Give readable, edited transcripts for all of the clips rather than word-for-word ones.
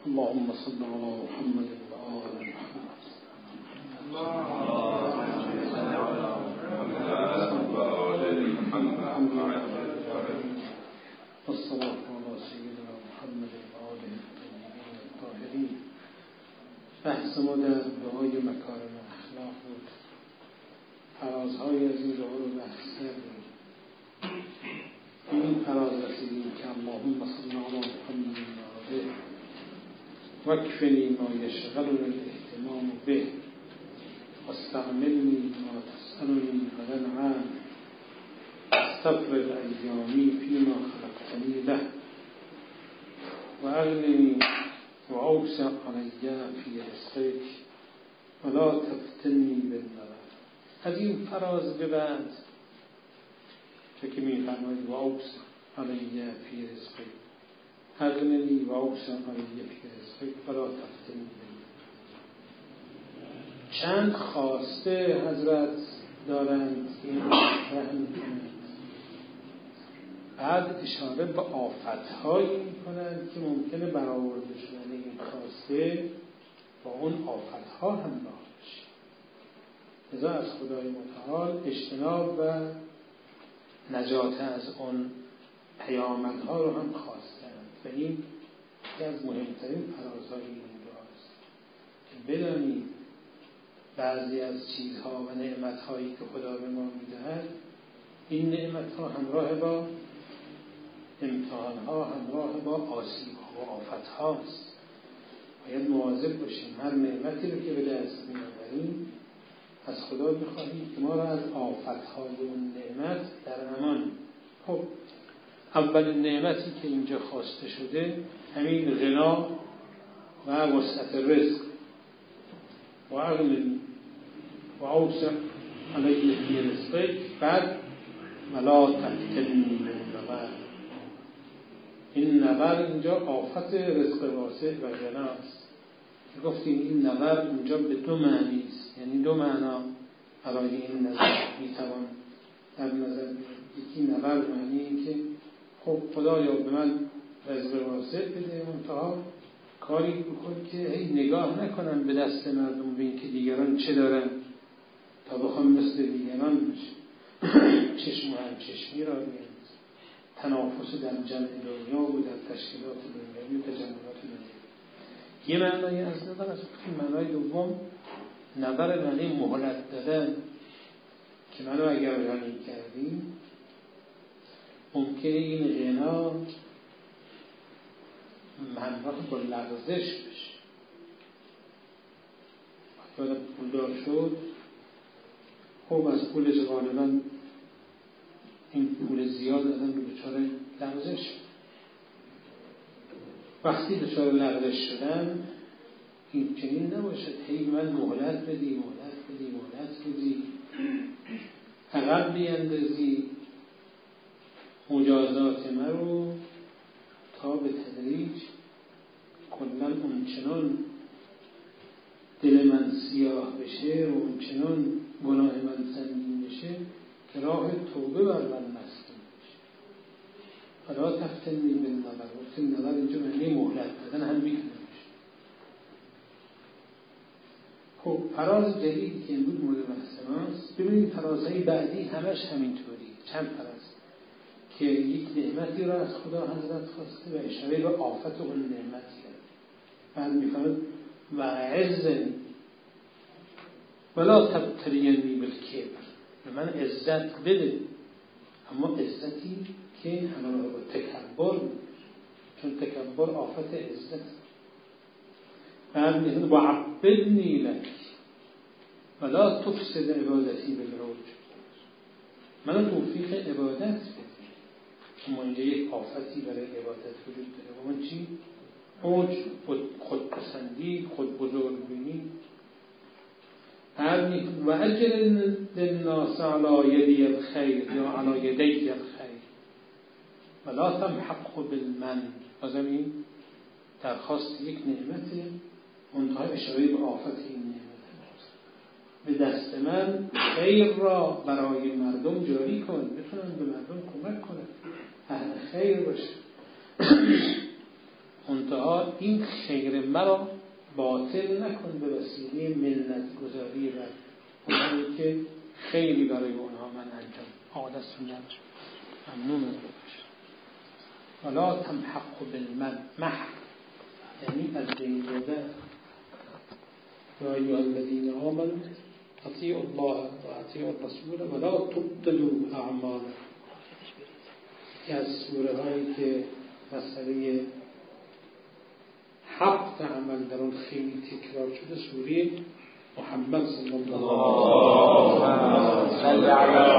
اللهم صل على محمد وآل محمد. والصلاة على سيدنا محمد وآله الطيبين الطاهرين. بحث ما در دعای مکارم اخلاق بود. فرازهای از این دعا رو بحث کردیم. این فراز رسیدیم که اللهم صل علی محمد و آله واکفنی ما یشغلنی الاهتمام به واستعملنی ما تسألنی غدا عنه استفرغ ایامی فیما خلقتنی له واغننی واوسع علی فی رزقک ولا تفتنی بالنظر. از این فراز به بعد چه که می‌فرماید واوسع علی فی رزقک اغننی واوسع علی فی رزقک ولا تفتنی بالنظر. چند خواسته حضرت دارند که این فهم کنند. بعد اشاره به آفت‌هایی می‌کنند که ممکنه برآورده شدن این خواسته با اون آفت‌ها همراه بشه. لذا از خدای متعال اجتناب و نجات از اون پیامدها رو هم خواستند و این یکی از مهمترین فرازهای این دعاست که بدانیم بعضی از چیزها و نعمت‌هایی که خدا به ما می‌دهد، این نعمت‌ها همراه با امتحان‌ها، همراه با آسیب‌ها و آفت‌هاست. باید مواظب باشیم هر نعمتی رو که به دست می‌آوریم از خدا بخواهیم که ما را از آفت‌های اون نعمت در امان. خب اولین نعمتی که اینجا خواسته شده همین غنا و وسعت رزق و اغننی و اوسع علی فی رزقک. بعد ولا تفتنی بالنظر. این نظر اینجا آفت رزق واسع و غناست. گفتیم این نظر اینجا به دو معنی است، یعنی دو معنا برای این نظر میتوان در نظر بگیرد. یکی نظر معنی این که خب خدایا به من رزق واسع بده، منتها کاری بکن که هی نگاه نکنم به دست مردم به این که دیگران چه دارن تا بخوام مثل دیگران بشه. چشم و همچشمی را بیند، تنافس در جمع دنیا و در تشکیلات دنیایی و تجمعات دنیایی. یه معنای از نظر است. معنای دوم نظر معنی مهلت دادن که منو اگر غنی کردیم ممکنه این غنا همراه با لغزش بشه. وقتی آدم پولدار شد خب از پولش غالبا این پول زیاد آدم رو دچار لغزش شد. وقتی دچار لغزش شدن این چنین نباشد هی من مهلت بدی عقب بیندازی مجازات من رو تا به تدریج کلا اون چنان دل من سیاه بشه و اون چنان گناه من سنگین بشه که راه توبه بر من مسکن بشه. حالا تفتنی بالنظر. وقتی نظر اینجا معنی مهلت دادن هم میتونه بشه. خب فراز جدیدی که امروز مورد بحث ماست، ببینید فرازهای بعدی همش همینطوری. چند فراز که یک نعمتی را از خدا حضرت خواسته و اشاره به آفت اون نعمت کرد. بعد میفرماید و عزنی ولا تبتلینی بالکبر. به من عزت بده، اما عزتی که همراه با تکبر، چون تکبر آفت عزت. بعد میفرماید و عبدنی لک ولا تفسد عبادتی بالعوج. من توفیق عبادت بده. اما اینجا یک آفتی برای عبادت وجود داره. و اون چی؟ اوج، خودپسندی، خود بزرگبینی. و اجر للناس علی یدی الخیر یا علی یدی الخیر ولا تمحقه بالمن. بازم این درخواست یک نعمته، منتها اشاره به آفت این نعمت. به دست من خیر را برای مردم جاری کن، بتونن به مردم کمک کنن، اهل خیر باشه. منتها این خیر مرا باطل نکن به وسیله منت گذاری و اونهایی که خیلی برای اونها من انجام عادتشون نداشت. ممنون از باشم. ولا تمحق بالمحق یعنی از بین بردن. یا ایها الذین آمنوا اطیعوا الله و اطیعوا الرسول ولا تبطلوا اعمالکم. یکی از سوره هایی که مسئله حق عمل در اون خیلی تکرار شده سوره محمد صلی الله علیه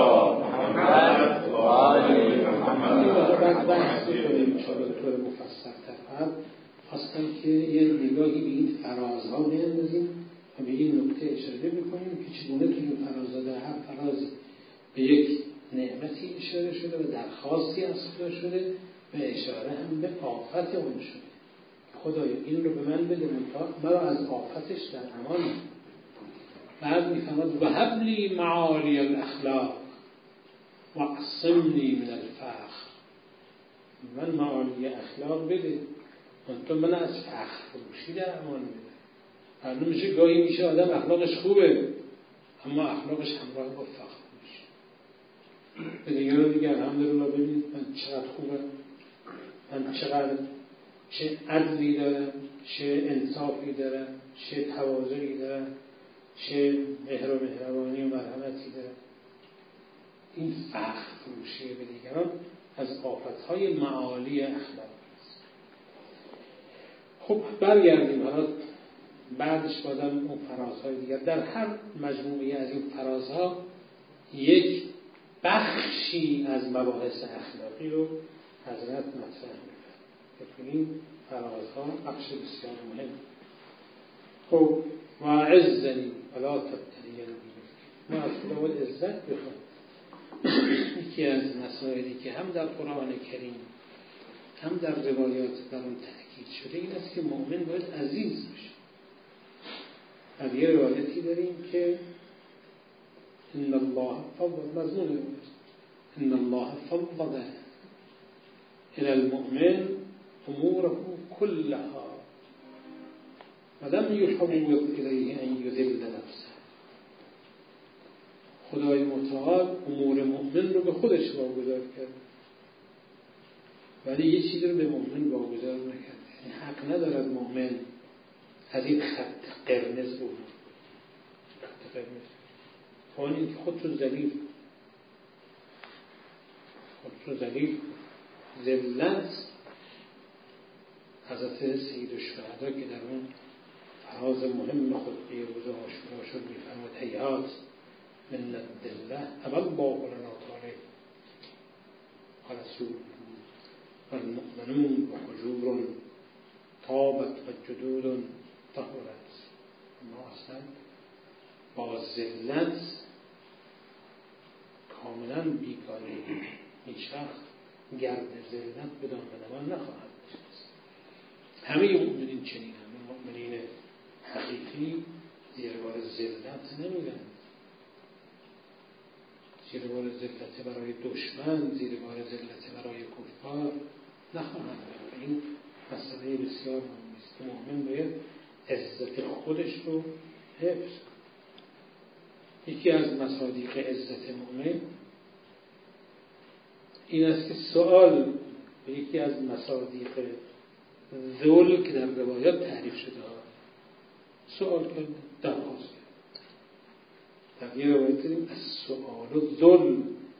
و آله. بعد بحث کنیم چون طور مفصل‌تر خواستم که یه نگاهی به این فرازها بیندازیم و به این نکته اشاره بکنیم که چگونه تو این فرازها در هر فرازی به یک نعمتی اشاره شده و درخواستی از خدا شده و اشاره هم به آفت اون شده. خدایا این رو به من بده مرا از آفتش در امان. بعد میفهمد و هب لی معالی الاخلاق و اعصمنی من الفخر. من معالی اخلاق بده تو من از فخر فروشی در امان بده. معلوم میشه گاهی میشه آدم اخلاقش خوبه اما اخلاقش همراه با فخر میشه. به دیگران دیگه الحمدلله ببینید من چقدر خوبه، من چقدر چه عدلی دارم، چه انصافی دارم، چه تواضعی دارم، چه مهر و مهربانی و مرحمتی دارم. این فخر فروشی به دیگران از آفتهای معالی اخلاق است. خب برگردیم حالا بعدش بادم اون فرازهای دیگر. در هر مجموعه از این فرازها یک بخشی از مباحث اخلاقی رو حضرت مطرح می‌کنه که این فرازها بخش بسیار مهم. خب و عزنی ولا تبتلین ما از خدا باید عزت بخواهیم. یکی از مسائلی که هم در قرآن کریم هم در روایات بر اون تأکید شده این است که مؤمن باید عزیز بشه. از یه روایتی داریم که ان الله فضل مضمون ان الله فضل الى المؤمن اموره كلها ولم يحوض الیه ان یذل نفسه. خدای متعال امور مؤمن رو به خودش واگذار کرد ولی یه چیزی رو به مؤمن واگذار نکرد. یعنی حق ندارد مؤمن از این خط قرمز بود. خط قرمز فان این که خودشو ذلیل ذلت. حضرت سید الشهدا که در اون فراز مهم خطبه روز عاشورا شد می‌فرماد هیهات من الذله ابى الله لنا طالب رسول والمؤمنون وحجور طابت وجدود طهرت. ما اصلا با ذلت کاملا بیگانه هیچ وقت گرد ذلت به دامن ما نخواهد نشست. همه مؤمنین چنین، همه مؤمنین حقیقی زیر بار ذلت نمیرن. زیر بار ذلت برای دشمن، زیر بار ذلت برای کفار نخواهند. این مسئله بسیار مهم است که مؤمن باید عزت خودش رو حفظ. یکی از مصادیق عزت مؤمن این است که سؤال به یکی از مصادیق ذل که در روایات تعریف شده ها سؤال کنه، درخواست کنه. در یه روایت داریم از سؤال و ذل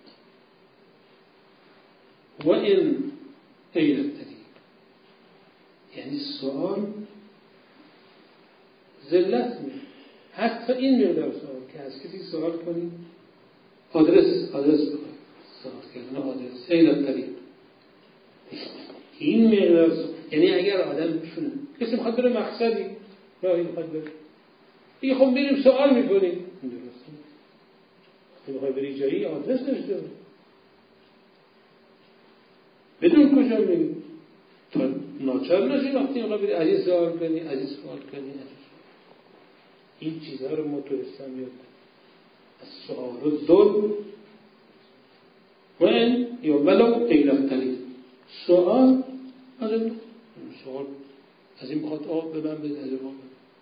و این غیرتری، یعنی سؤال ذلت میشه. حتی این مقدار سؤال که از کسی سؤال کنی آدرس بخواه سؤال کردن آدرس غیرتری این مقدار سؤال. یعنی اگر آدم بشونه کسی میخواد بره مقصدی راهی میخواد بره دیگه خب بریم سؤال میکنیم درسته. وقتی میخوای بری جایی آدرس داشته باش بدون کجا میریم تا ناچار نشی وقتی میخوای بری از این سؤال کنی از این سؤال کنی. این چیزها رو ما تو اسلام یاد از سؤال و ظلم و این یا ولو غیرتری سؤال از این سوال از این بخواد آب ببن به از آب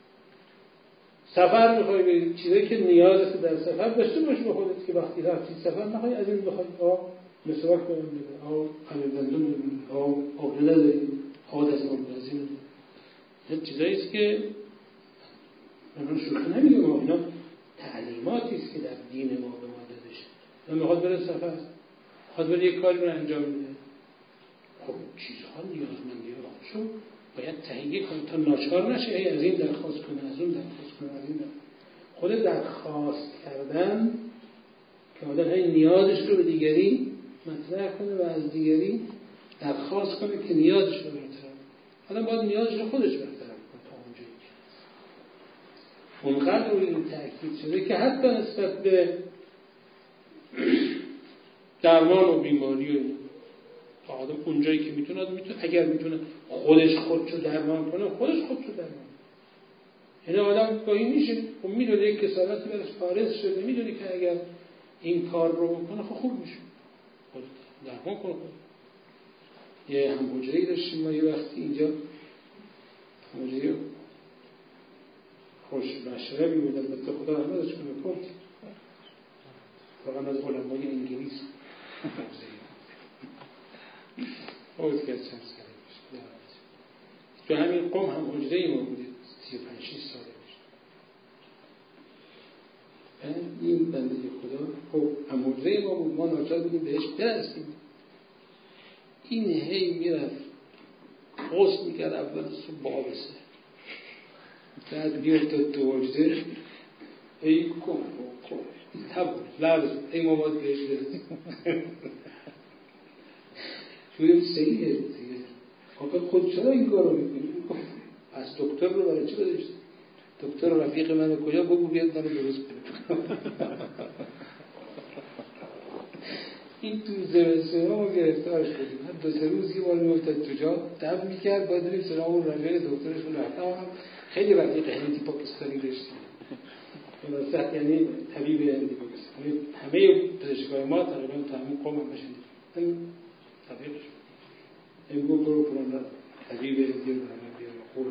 سفر میخوای برید، چیزایی که نیازت در سفر داشته باش به خودت که وقتی رفتی سفر نخوای از این بخوای آب مسواک ببن، آب خمیر دندون ببن، آب نداری، آب از آب لازم. این چیزایی است که من شوخی نمیگم، اینا تعلیماتی است که در دین ما به ما داده شده. من میخواد بره سفر، میخواد بره یک کاری رو انجام بده، خب چیزها نیازمندی خودشو باید تهیه کنه تا ناچار نشه از این درخواست کنه از اون درخواست کنه از این خود درخواست کردن که آدم هی نیازش رو به دیگری مطرح کنه و از دیگری درخواست کنه که نیازش رو برطرف کنه. آدم باید نیازش رو خودش برطرف کنه تا اونجایی که اونقدر روی این تأکید شده که حتی نسبت به درمان و بیماری و آدم اونجایی که میتونه اگر میتونه خودشو درمان کنه خودشو درمان. یعنی آدم گاهی میشه و میدونه یک کسالتی برش فارغ شده، میدونه که اگر این کار رو بکنه خوب میشه، خود درمان کنه. یه هم‌حجره‌ای داشتیم ما یه وقتی اینجا، هم‌حجره خوش مشربی بود، البته خدا رحمتش کنه، کن واقعا از علمای انگلیس اوز که از چند ساله بشه تو همین قوم هم حجره ما بودید 35-6 ساله بشه. این بنده خدا خب هم حجره ما بود، ما ناچار بودیم بهش برسیم. این هی میرفت غسل میکرد اول صبح با آب سر، بعد بیافتاد تو حجره ای کن تب لرز ای ما باید بهش برسیم. شویم صحیحه آقا خود چرا این کار رو میکنی؟ از دکتر رو برای چی بداشت؟ دکتر رفیق من کجا بگو بیاد منو درست کنه. این تو زمستون ما گرفتار شدیم، هم 2-3 روز یه بار میافتاد تو جا تب میکرد، باید بریم سراغ اون رفیق دکترشون رفتم. خیلی رفیق هندی پاکستانی داشتیم، خلاصت یعنی طبیب هندی پاکستانی، همه پزشکای ما تقریبا تا همین قوم هم بشن این طبیبش این گفت برو پران طبیب هندی رو همه بیارم خوبم.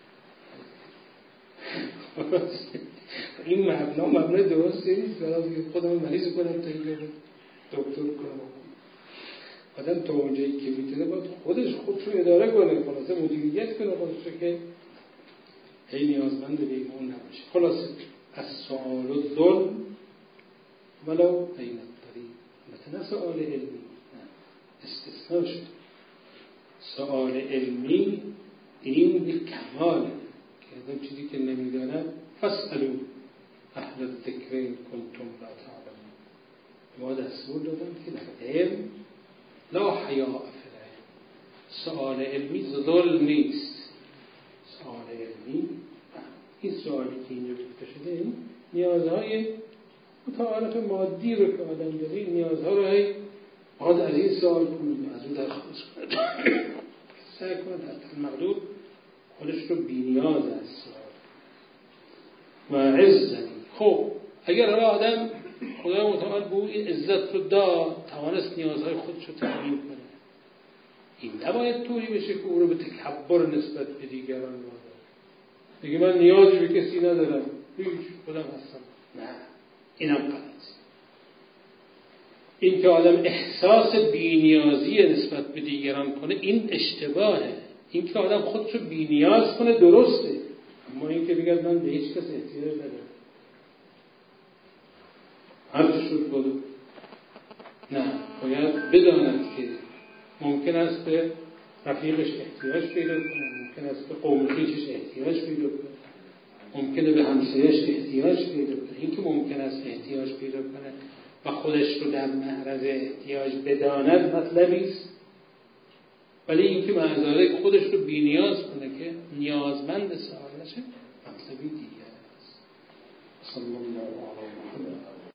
این مبنای درسته نیست، خودم مریض کنم تا این دکتر کنم. آدم تا اونجایی که میتونه باید خودش رو اداره کنه، خلاصه مدیریت کنه خودش که هی نیازمند به اون نباشه. خلاصه از سؤال و ظلم ولو این الطریق، مثلا سؤال علمی استثناء شد. سؤال علمی این به کماله که آدم چیزی که نمیداند فاسألوا اهل الذکر ان کنتم لا تعلمون. ما دستور دادم که در علم لا حیاء فی العلم. سؤال علمی ظلم نیست. سؤال علمی این سوالی که اینجا گفته شده نیازهای متعارف مادی رو که آدم داره، این نیازها رو باید از این سوال کنید از اون درخواست کنید. سعی کنید حتی المقدور خودش رو بی‌نیاز از سوال و عزت. خب اگر آدم خدا متعال به او عزت رو داد، توانست نیازهای خودش رو تأمین کنه، این نباید طوری بشه که او رو به تکبر نسبت به دیگران واداره. دیگه من نیازی به کسی ندارم، هیچ خودم هستم. نه، اینم غلط. این که آدم احساس بی‌نیازی نسبت به دیگران کنه این اشتباهه. این که آدم خودشو بی‌نیاز کنه درسته، اما این که بگه من به هیچ کس احتیاج ندارم، هر چه شد بدو. نه، باید بداند که ممکن است به رفیقش احتیاج پیدا کنه، ممکن است به قوم خویشش احتیاج پیدا کنه، ممکنه به همسایه‌اش احتیاج پیدا کنه. این که ممکن است احتیاج پیدا کنه و خودش رو در معرض احتیاج بداند مطلبی است، ولی این که معذاره خودش رو بی‌نیاز کنه که نیازمند سوال نشه مطلبی دیگر است. صلی الله علیه و آله.